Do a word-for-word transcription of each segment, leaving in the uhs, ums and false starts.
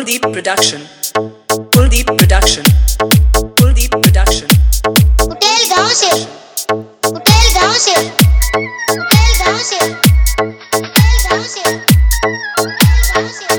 Kuldeep Production. Kuldeep Production. Kuldeep Production. Hotel गाँव से hotel गाँव से होटल गाँव से होटल गाँव से होटल गाँव से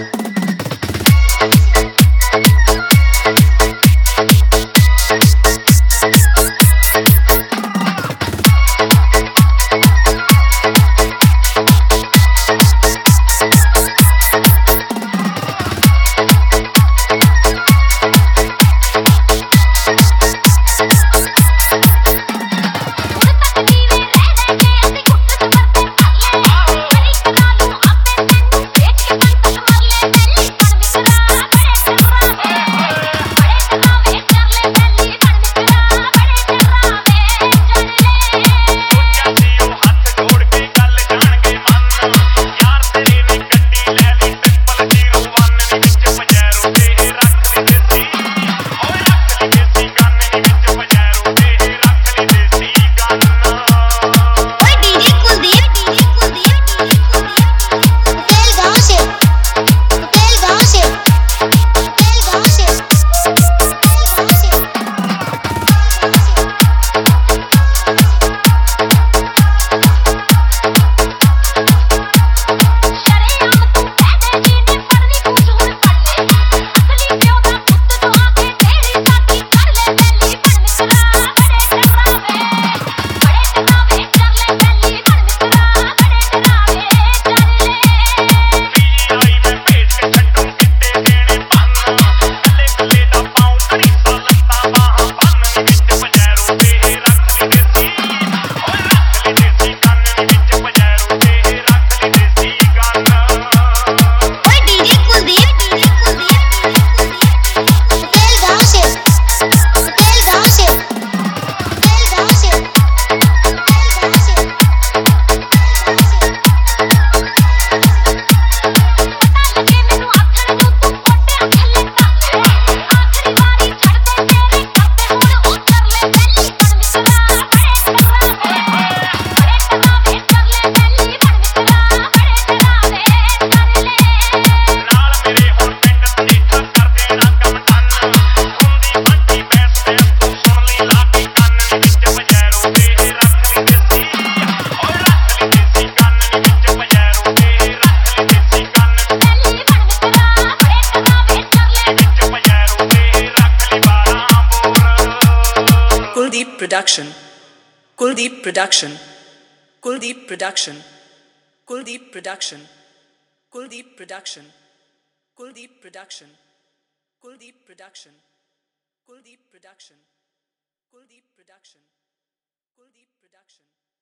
Kuldeep Production. Kuldeep Production. Kuldeep Production. Kuldeep Production. Kuldeep Production. Kuldeep Production. Kuldeep Production. Kuldeep Production. Kuldeep Production. Kuldeep Production.